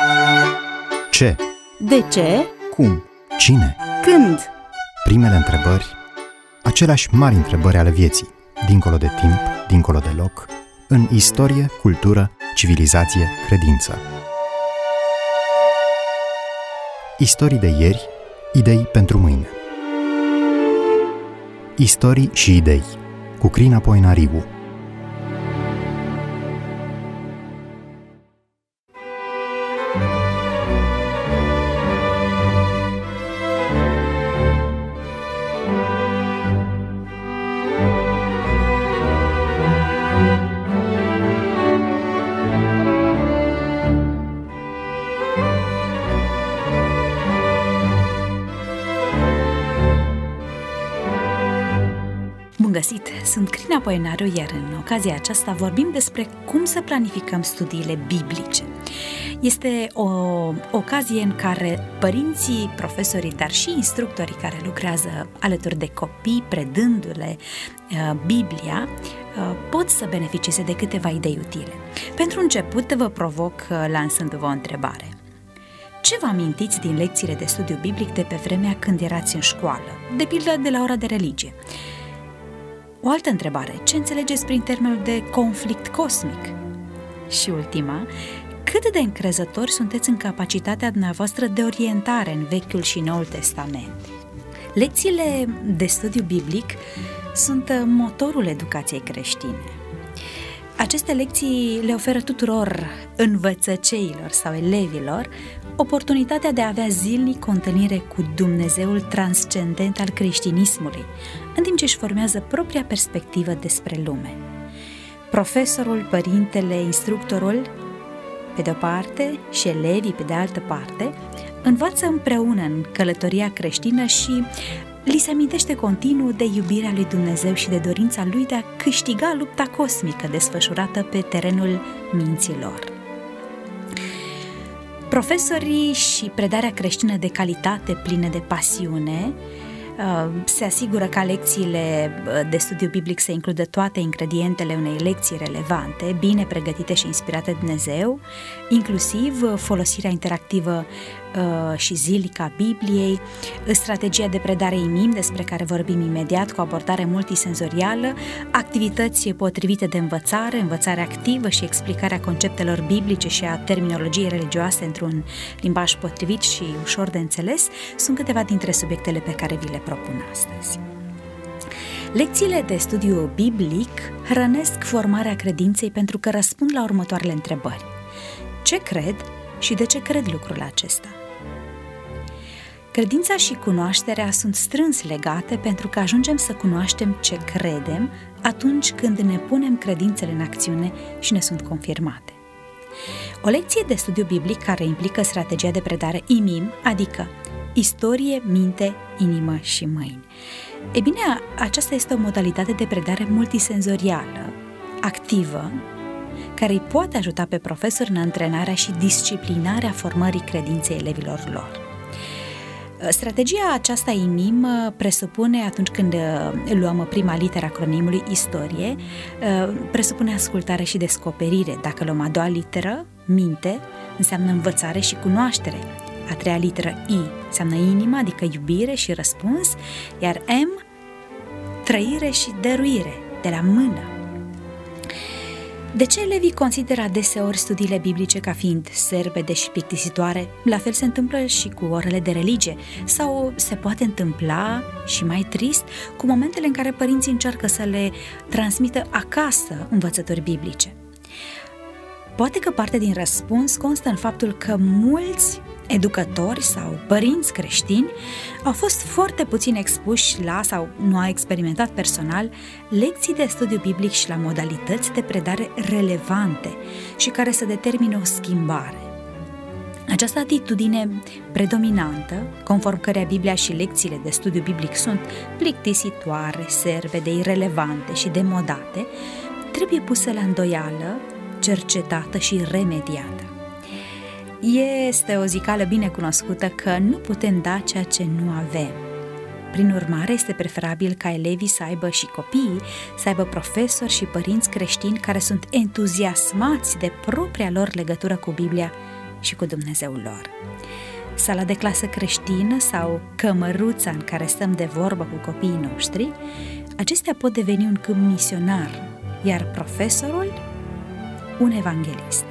Ce? De ce? Cum? Cine? Când? Primele întrebări, aceleași mari întrebări ale vieții, dincolo de timp, dincolo de loc, în istorie, cultură, civilizație, credință. Istorii de ieri, idei pentru mâine. Istorii și idei, cu Crina Poenariu. Bun găsit! Sunt Crina Poenariu, iar în ocazia aceasta vorbim despre cum să planificăm studiile biblice. Este o ocazie în care părinții, profesorii, dar și instructorii care lucrează alături de copii, predându-le Biblia, pot să beneficieze de câteva idei utile. Pentru început, vă provoc lansându-vă o întrebare. Ce vă amintiți din lecțiile de studiu biblic de pe vremea când erați în școală, de pildă de la ora de religie? O altă întrebare, ce înțelegeți prin termenul de conflict cosmic? Și ultima, cât de încrezători sunteți în capacitatea dumneavoastră de orientare în Vechiul și Noul Testament? Lecțiile de studiu biblic sunt motorul educației creștine. Aceste lecții le oferă tuturor învățăceilor sau elevilor oportunitatea de a avea zilnic o întâlnire cu Dumnezeul transcendent al creștinismului, în timp ce își formează propria perspectivă despre lume. Profesorul, părintele, instructorul, pe de-o parte, și elevii, pe de altă parte, învață împreună în călătoria creștină și li se amintește continuu de iubirea lui Dumnezeu și de dorința lui de a câștiga lupta cosmică desfășurată pe terenul minților. Profesorii și predarea creștină de calitate, plină de pasiune, se asigură ca lecțiile de studiu biblic să includă toate ingredientele unei lecții relevante, bine pregătite și inspirate de Dumnezeu, inclusiv folosirea interactivă și zilnică a Bibliei, strategia de predare IMIM, despre care vorbim imediat, cu o abordare multisenzorială, activități potrivite de învățare, învățare activă și explicarea conceptelor biblice și a terminologiei religioase într-un limbaj potrivit și ușor de înțeles, sunt câteva dintre subiectele pe care vi le propun astăzi. Lecțiile de studiu biblic hrănesc formarea credinței pentru că răspund la următoarele întrebări. Ce cred și de ce cred lucrul acesta? Credința și cunoașterea sunt strâns legate pentru că ajungem să cunoaștem ce credem atunci când ne punem credințele în acțiune și ne sunt confirmate. O lecție de studiu biblic care implică strategia de predare IMIM, adică istorie, minte, inimă și mâini. E bine, aceasta este o modalitate de predare multisenzorială, activă, care îi poate ajuta pe profesori în antrenarea și disciplinarea formării credinței elevilor lor. Strategia aceasta IMIM presupune, atunci când luăm prima literă a acronimului istorie, presupune ascultare și descoperire. Dacă luăm a doua literă, minte, înseamnă învățare și cunoaștere. A treia literă I înseamnă inimă, adică iubire și răspuns, iar M, trăire și dăruire, de la mână. De ce elevii consideră adeseori studiile biblice ca fiind serbede și plictisitoare? La fel se întâmplă și cu orele de religie, sau se poate întâmpla, și mai trist, cu momentele în care părinții încearcă să le transmită acasă învățături biblice. Poate că parte din răspuns constă în faptul că mulți educatori sau părinți creștini au fost foarte puțin expuși la sau nu au experimentat personal lecții de studiu biblic și la modalități de predare relevante și care să determine o schimbare. Această atitudine predominantă, conform căreia Biblia și lecțiile de studiu biblic sunt plictisitoare, serbede, irelevante și demodate, trebuie pusă la îndoială, cercetată și remediată. Este o zicală bine cunoscută că nu putem da ceea ce nu avem. Prin urmare, este preferabil ca elevii să aibă și copiii, să aibă profesori și părinți creștini care sunt entuziasmați de propria lor legătură cu Biblia și cu Dumnezeul lor. Sala de clasă creștină sau cămăruța în care stăm de vorbă cu copiii noștri, acestea pot deveni un câmp misionar, iar profesorul un evanghelist.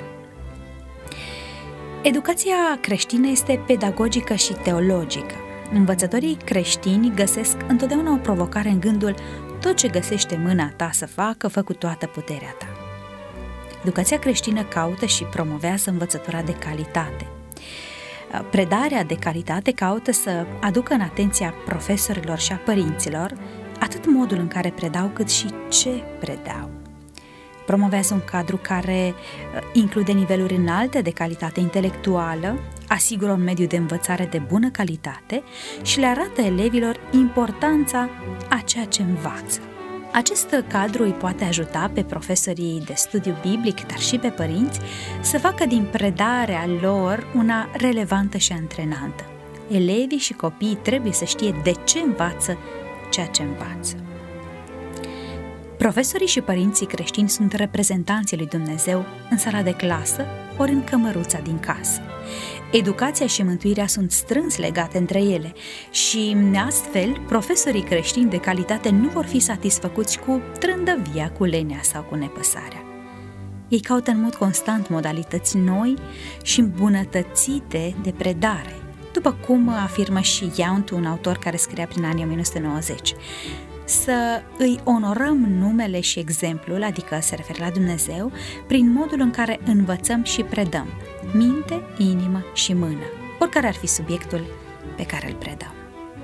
Educația creștină este pedagogică și teologică. Învățătorii creștini găsesc întotdeauna o provocare în gândul: tot ce găsește mâna ta să facă, fă cu toată puterea ta. Educația creștină caută și promovează învățătura de calitate. Predarea de calitate caută să aducă în atenția profesorilor și a părinților atât modul în care predau, cât și ce predau. Promovează un cadru care include niveluri înalte de calitate intelectuală, asigură un mediu de învățare de bună calitate și le arată elevilor importanța a ceea ce învață. Acest cadru îi poate ajuta pe profesorii de studiu biblic, dar și pe părinți, să facă din predarea lor una relevantă și antrenantă. Elevii și copiii trebuie să știe de ce învață ceea ce învață. Profesorii și părinții creștini sunt reprezentanții lui Dumnezeu în sala de clasă ori în cămăruța din casă. Educația și mântuirea sunt strâns legate între ele și, astfel, profesorii creștini de calitate nu vor fi satisfăcuți cu trândăvia, cu lenea sau cu nepăsarea. Ei caută în mod constant modalități noi și îmbunătățite de predare, după cum afirmă și Yount, un autor care scria prin anii 1990. Să îi onorăm numele și exemplul, adică se referă la Dumnezeu, prin modul în care învățăm și predăm, minte, inimă și mână, oricare ar fi subiectul pe care îl predăm.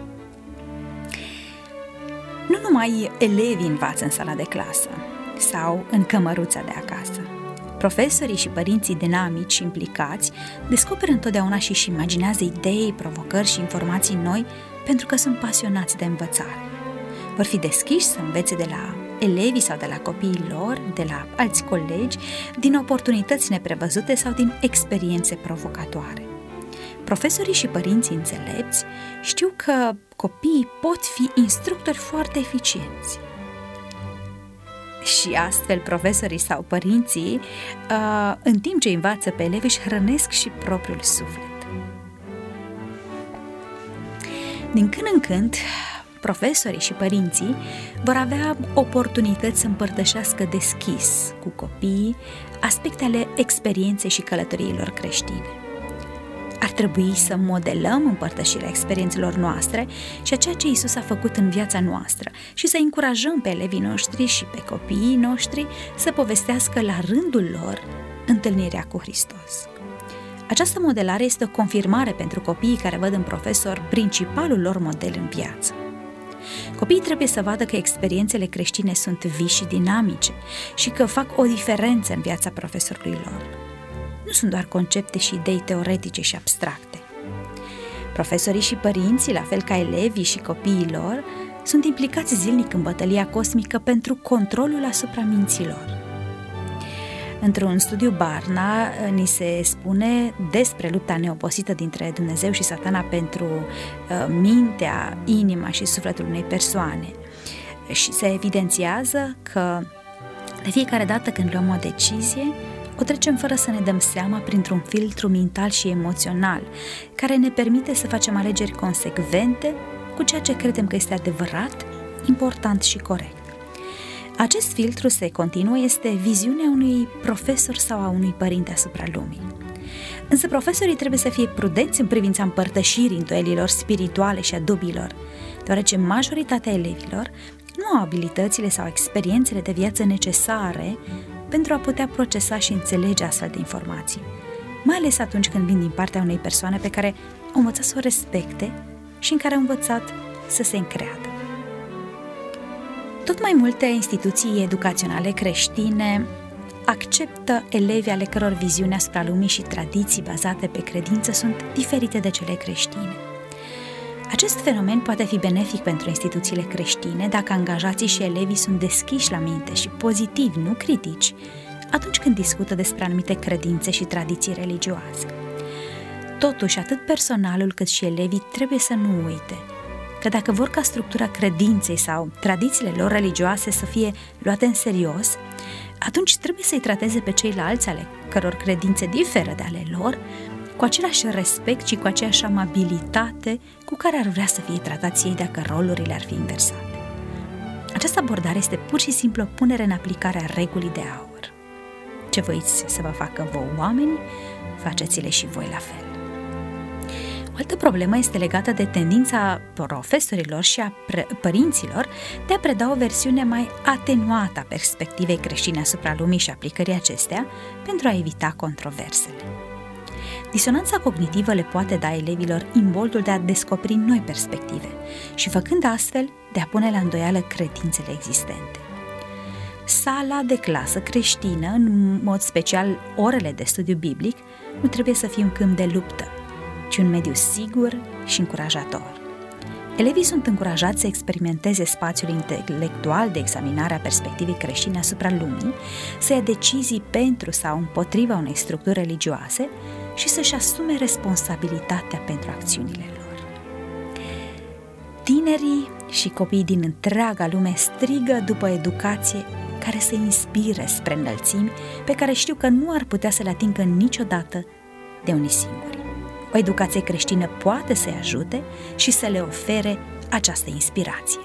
Nu numai elevii învață în sala de clasă sau în cămăruța de acasă. Profesorii și părinții dinamici și implicați descoperă întotdeauna și își imaginează idei, provocări și informații noi pentru că sunt pasionați de învățare. Vor fi deschiși să învețe de la elevii sau de la copiii lor, de la alți colegi, din oportunități neprevăzute sau din experiențe provocatoare. Profesorii și părinții înțelepți știu că copiii pot fi instructori foarte eficienți. Și astfel profesorii sau părinții, în timp ce învață pe elevi, își hrănesc și propriul suflet. Din când în când, profesorii și părinții vor avea oportunități să împărtășească deschis cu copiii aspecte ale experienței și călătoriilor creștine. Ar trebui să modelăm împărtășirea experiențelor noastre și a ceea ce Iisus a făcut în viața noastră și să încurajăm pe elevii noștri și pe copiii noștri să povestească la rândul lor întâlnirea cu Hristos. Această modelare este o confirmare pentru copiii care văd în profesor principalul lor model în viață. Copiii trebuie să vadă că experiențele creștine sunt vii și dinamice și că fac o diferență în viața profesorului lor. Nu sunt doar concepte și idei teoretice și abstracte. Profesorii și părinții, la fel ca elevii și copiii lor, sunt implicați zilnic în bătălia cosmică pentru controlul asupra minților. Într-un studiu Barna ni se spune despre lupta neoposită dintre Dumnezeu și Satana pentru mintea, inima și sufletul unei persoane și se evidențiază că de fiecare dată când luăm o decizie, o trecem fără să ne dăm seama printr-un filtru mental și emoțional care ne permite să facem alegeri consecvente cu ceea ce credem că este adevărat, important și corect. Acest filtru se continuă este viziunea unui profesor sau a unui părinte asupra lumii. Însă profesorii trebuie să fie prudenți în privința împărtășirii îndoielilor spirituale și a dubiilor, deoarece majoritatea elevilor nu au abilitățile sau experiențele de viață necesare pentru a putea procesa și înțelege astfel de informații, mai ales atunci când vin din partea unei persoane pe care au învățat să o respecte și în care au învățat să se încreadă. Tot mai multe instituții educaționale creștine acceptă elevi ale căror viziuni asupra lumii și tradiții bazate pe credință sunt diferite de cele creștine. Acest fenomen poate fi benefic pentru instituțiile creștine dacă angajații și elevii sunt deschiși la minte și pozitivi, nu critici, atunci când discută despre anumite credințe și tradiții religioase. Totuși, atât personalul cât și elevii trebuie să nu uite că dacă vor ca structura credinței sau tradițiile lor religioase să fie luate în serios, atunci trebuie să-i trateze pe ceilalți ale căror credințe diferă de ale lor cu același respect și cu aceeași amabilitate cu care ar vrea să fie tratați ei dacă rolurile ar fi inversate. Această abordare este pur și simplu o punere în aplicare a regulii de aur. Ce voiți să vă facă vouă oamenii, faceți-le și voi la fel. O altă problemă este legată de tendința profesorilor și a părinților de a preda o versiune mai atenuată a perspectivei creștine asupra lumii și aplicării acestea pentru a evita controversele. Disonanța cognitivă le poate da elevilor imboldul de a descoperi noi perspective și făcând astfel de a pune la îndoială credințele existente. Sala de clasă creștină, în mod special orele de studiu biblic, nu trebuie să fie un câmp de luptă, ci un mediu sigur și încurajator. Elevii sunt încurajați să experimenteze spațiul intelectual de examinare a perspectivei creștine asupra lumii, să ia decizii pentru sau împotriva unei structuri religioase și să-și asume responsabilitatea pentru acțiunile lor. Tinerii și copiii din întreaga lume strigă după educație care să inspire spre înălțimi pe care știu că nu ar putea să le atingă niciodată de unii singuri. O educație creștină poate să-i ajute și să le ofere această inspirație.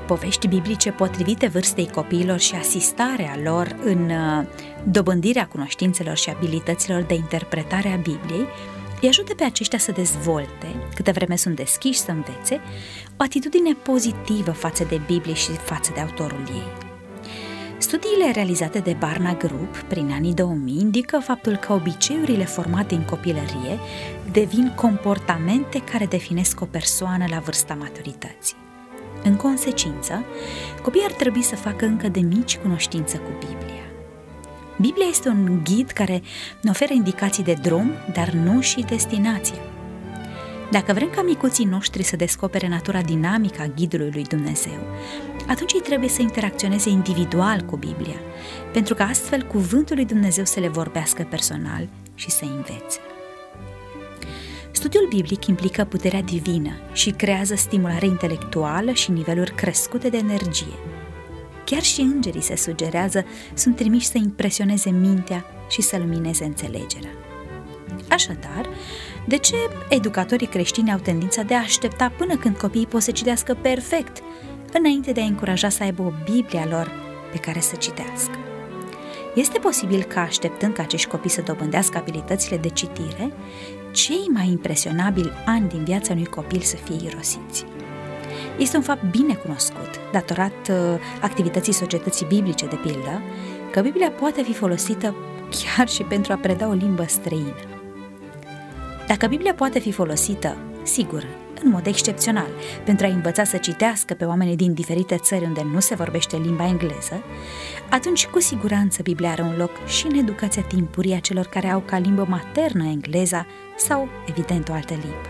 povești biblice potrivite vârstei copiilor și asistarea lor în dobândirea cunoștințelor și abilităților de interpretare a Bibliei îi ajută pe aceștia să dezvolte, câtă vreme sunt deschiși să învețe, o atitudine pozitivă față de Biblie și față de autorul ei. Studiile realizate de Barna Group prin anii 2000 indică faptul că obiceiurile formate în copilărie devin comportamente care definesc o persoană la vârsta maturității. În consecință, copiii ar trebui să facă încă de mici cunoștință cu Biblia. Biblia este un ghid care ne oferă indicații de drum, dar nu și destinație. Dacă vrem ca micuții noștri să descopere natura dinamică a ghidului lui Dumnezeu, atunci ei trebuie să interacționeze individual cu Biblia, pentru că astfel cuvântul lui Dumnezeu să le vorbească personal și să învețe. Studiul biblic implică puterea divină și creează stimulare intelectuală și niveluri crescute de energie. Chiar și îngerii, se sugerează, sunt trimiși să impresioneze mintea și să lumineze înțelegerea. Așadar, de ce educatorii creștini au tendința de a aștepta până când copiii pot să citească perfect, înainte de a încuraja să aibă o Biblie a lor pe care să citească? Este posibil ca, așteptând ca acești copii să dobândească abilitățile de citire, cei mai impresionabili ani din viața unui copil să fie irosiți. Este un fapt bine cunoscut, datorat activității societății biblice, de pildă, că Biblia poate fi folosită chiar și pentru a preda o limbă străină. Dacă Biblia poate fi folosită, sigur, în mod excepțional, pentru a învăța să citească pe oamenii din diferite țări unde nu se vorbește limba engleză, atunci cu siguranță Biblia are un loc și în educația timpurie a celor care au ca limbă maternă engleza sau, evident, o altă limbă.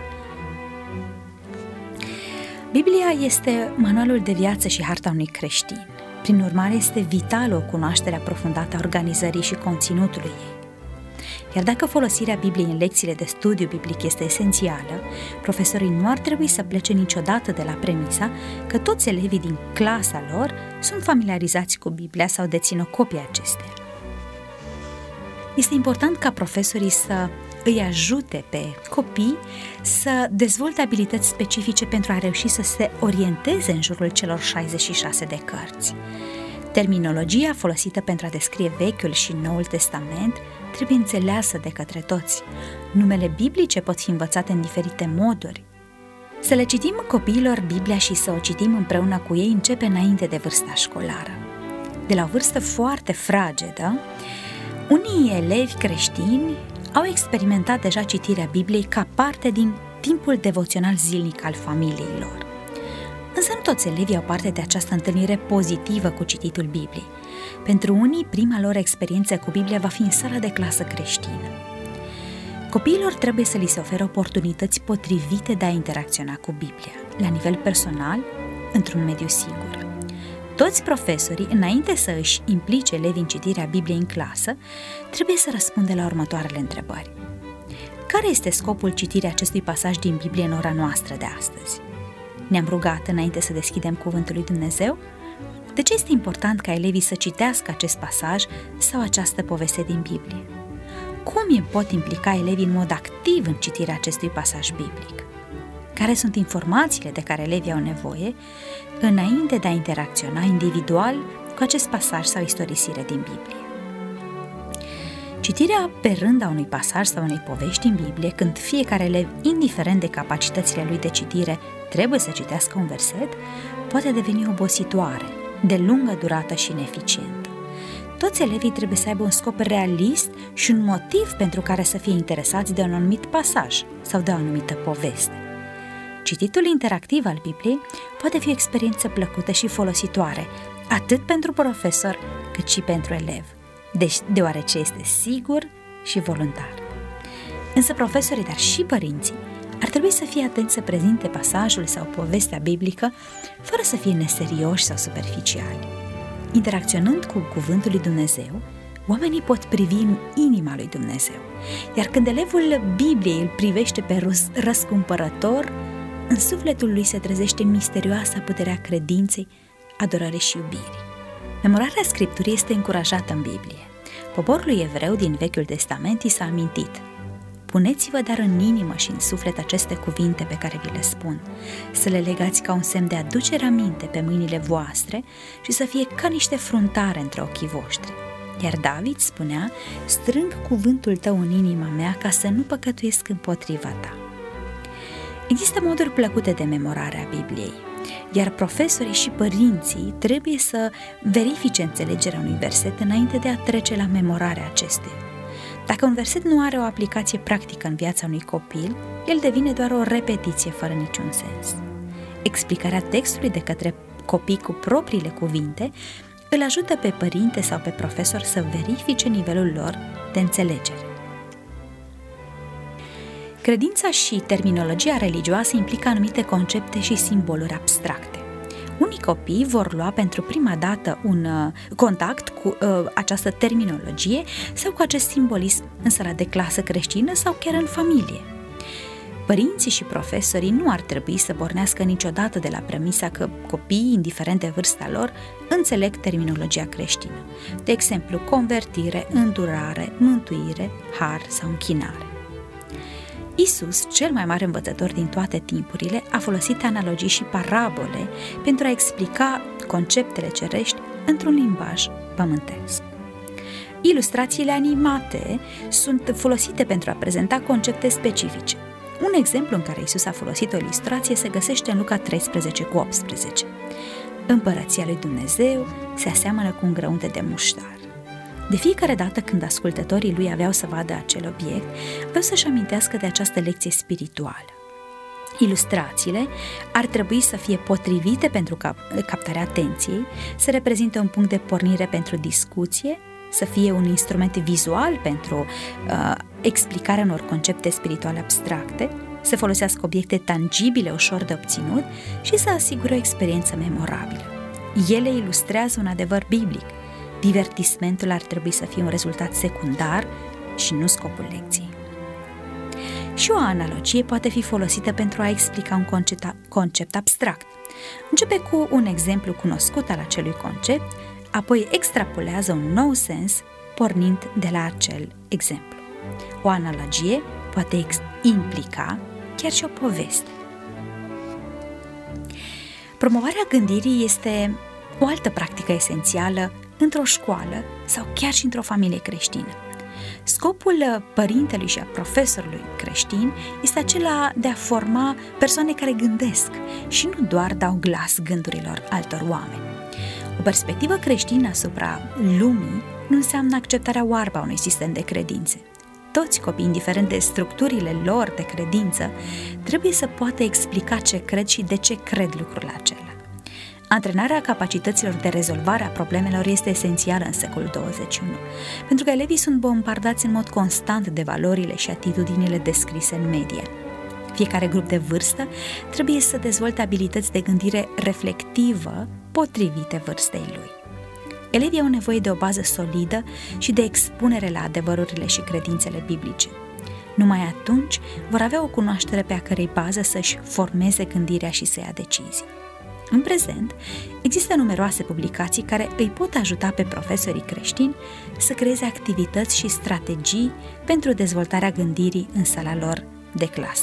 Biblia este manualul de viață și harta unui creștin. Prin urmare, este vitală o cunoaștere aprofundată a organizării și conținutului ei. Iar dacă folosirea Bibliei în lecțiile de studiu biblic este esențială, profesorii nu ar trebui să plece niciodată de la premisa că toți elevii din clasa lor sunt familiarizați cu Biblia sau dețin o copie a acesteia. Este important ca profesorii să îi ajute pe copii să dezvolte abilități specifice pentru a reuși să se orienteze în jurul celor 66 de cărți. Terminologia folosită pentru a descrie Vechiul și Noul Testament trebuie înțeleasă de către toți. Numele biblice pot fi învățate în diferite moduri. Să le citim copiilor Biblia și să o citim împreună cu ei începe înainte de vârsta școlară. De la o vârstă foarte fragedă, unii elevi creștini au experimentat deja citirea Bibliei ca parte din timpul devoțional zilnic al familiei lor. Însă nu toți elevii au parte de această întâlnire pozitivă cu cititul Bibliei. Pentru unii, prima lor experiență cu Biblia va fi în sala de clasă creștină. Copiilor trebuie să li se ofere oportunități potrivite de a interacționa cu Biblia, la nivel personal, într-un mediu sigur. Toți profesorii, înainte să își implice elevii în citirea Bibliei în clasă, trebuie să răspundă la următoarele întrebări. Care este scopul citirii acestui pasaj din Biblie în ora noastră de astăzi? Ne-am rugat înainte să deschidem Cuvântul lui Dumnezeu? De ce este important ca elevii să citească acest pasaj sau această poveste din Biblie? Cum îi pot implica elevii în mod activ în citirea acestui pasaj biblic? Care sunt informațiile de care elevii au nevoie înainte de a interacționa individual cu acest pasaj sau istorisire din Biblie? Citirea pe rând a unui pasaj sau unei povești în Biblie, când fiecare elev, indiferent de capacitățile lui de citire, trebuie să citească un verset, poate deveni obositoare, de lungă durată și ineficientă. Toți elevii trebuie să aibă un scop realist și un motiv pentru care să fie interesați de un anumit pasaj sau de o anumită poveste. Cititul interactiv al Bibliei poate fi o experiență plăcută și folositoare, atât pentru profesor cât și pentru elev, deoarece este sigur și voluntar. Însă profesorii, dar și părinții, ar trebui să fie atenți să prezinte pasajul sau povestea biblică fără să fie neserioși sau superficiali. Interacționând cu Cuvântul lui Dumnezeu, oamenii pot privi în inima lui Dumnezeu, iar când elevul Bibliei îl privește pe răscumpărător, în sufletul lui se trezește misterioasa puterea credinței, adorării și iubirii. Memorarea Scripturii este încurajată în Biblie. Poporului evreu din Vechiul Testament i s-a amintit: Puneți-vă dar în inimă și în suflet aceste cuvinte pe care vi le spun, să le legați ca un semn de aducere aminte pe mâinile voastre și să fie ca niște fruntare între ochii voștri. Iar David spunea: strâng cuvântul tău în inima mea ca să nu păcătuiesc împotriva ta. Există moduri plăcute de memorare a Bibliei, iar profesorii și părinții trebuie să verifice înțelegerea unui verset înainte de a trece la memorarea acestuia. Dacă un verset nu are o aplicație practică în viața unui copil, el devine doar o repetiție fără niciun sens. Explicarea textului de către copii cu propriile cuvinte îl ajută pe părinte sau pe profesor să verifice nivelul lor de înțelegere. Credința și terminologia religioasă implică anumite concepte și simboluri abstracte. Unii copii vor lua pentru prima dată un contact cu această terminologie sau cu acest simbolism în sala de clasă creștină sau chiar în familie. Părinții și profesorii nu ar trebui să pornească niciodată de la premisa că copiii, indiferent de vârsta lor, înțeleg terminologia creștină. De exemplu, convertire, îndurare, mântuire, har sau închinare. Iisus, cel mai mare învățător din toate timpurile, a folosit analogii și parabole pentru a explica conceptele cerești într-un limbaj pământesc. Ilustrațiile animate sunt folosite pentru a prezenta concepte specifice. Un exemplu în care Iisus a folosit o ilustrație se găsește în Luca 13:18. Împărăția lui Dumnezeu se aseamănă cu un grăunte de muștar. De fiecare dată când ascultătorii lui aveau să vadă acel obiect, aveau să-și amintească de această lecție spirituală. Ilustrațiile ar trebui să fie potrivite pentru captarea atenției, să reprezinte un punct de pornire pentru discuție, să fie un instrument vizual pentru explicarea unor concepte spirituale abstracte, să folosească obiecte tangibile, ușor de obținut și să asigure o experiență memorabilă. Ele ilustrează un adevăr biblic. Divertismentul ar trebui să fie un rezultat secundar și nu scopul lecției. Și o analogie poate fi folosită pentru a explica un concept abstract. Începe cu un exemplu cunoscut al acelui concept, apoi extrapolează un nou sens pornind de la acel exemplu. O analogie poate implica chiar și o poveste. Promovarea gândirii este o altă practică esențială într-o școală sau chiar și într-o familie creștină. Scopul părintelui și a profesorului creștin este acela de a forma persoane care gândesc și nu doar dau glas gândurilor altor oameni. O perspectivă creștină asupra lumii nu înseamnă acceptarea oarbă a unui sistem de credințe. Toți copiii, indiferent de structurile lor de credință, trebuie să poată explica ce cred și de ce cred lucrul acela. Antrenarea capacităților de rezolvare a problemelor este esențială în secolul 21, pentru că elevii sunt bombardați în mod constant de valorile și atitudinile descrise în media. Fiecare grup de vârstă trebuie să dezvolte abilități de gândire reflectivă potrivite vârstei lui. Elevii au nevoie de o bază solidă și de expunere la adevărurile și credințele biblice. Numai atunci vor avea o cunoaștere pe a cărei bază să-și formeze gândirea și să ia decizii. În prezent, există numeroase publicații care îi pot ajuta pe profesorii creștini să creeze activități și strategii pentru dezvoltarea gândirii în sala lor de clasă.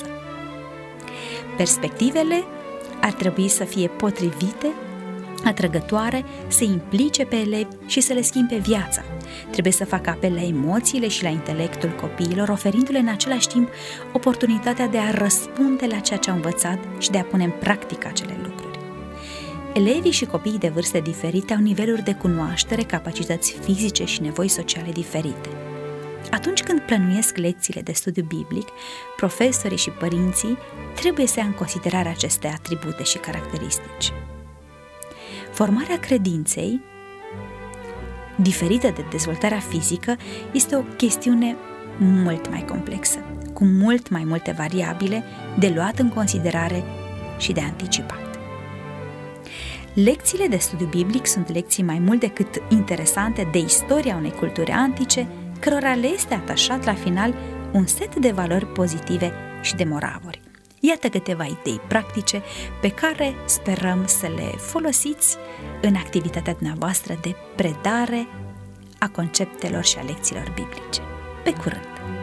Perspectivele ar trebui să fie potrivite, atrăgătoare, să implice pe elevi și să le schimbe viața. Trebuie să facă apel la emoțiile și la intelectul copiilor, oferindu-le în același timp oportunitatea de a răspunde la ceea ce au învățat și de a pune în practică acele lucruri. Elevii și copiii de vârste diferite au niveluri de cunoaștere, capacități fizice și nevoi sociale diferite. Atunci când plănuiesc lecțiile de studiu biblic, profesorii și părinții trebuie să ia în considerare aceste atribute și caracteristici. Formarea credinței, diferită de dezvoltarea fizică, este o chestiune mult mai complexă, cu mult mai multe variabile de luat în considerare și de anticipat. Lecțiile de studiu biblic sunt lecții mai mult decât interesante de istoria unei culturi antice, cărora le este atașat la final un set de valori pozitive și de moravuri. Iată câteva idei practice pe care sperăm să le folosiți în activitatea dumneavoastră de predare a conceptelor și a lecțiilor biblice. Pe curând!